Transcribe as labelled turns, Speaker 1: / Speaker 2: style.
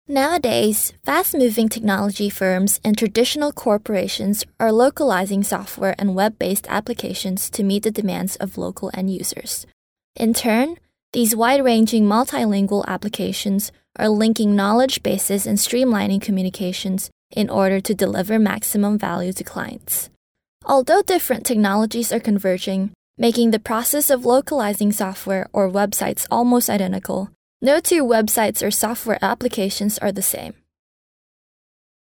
Speaker 1: Nowadays, fast-moving technology firms and traditional corporations are localizing software and web-based applications to meet the demands of local end users. In turn, these wide-ranging multilingual applications are linking knowledge bases and streamlining communications in order to deliver maximum value to clients. Although different technologies are converging, making the process of localizing software or websites almost identical, no two websites or software applications are the same.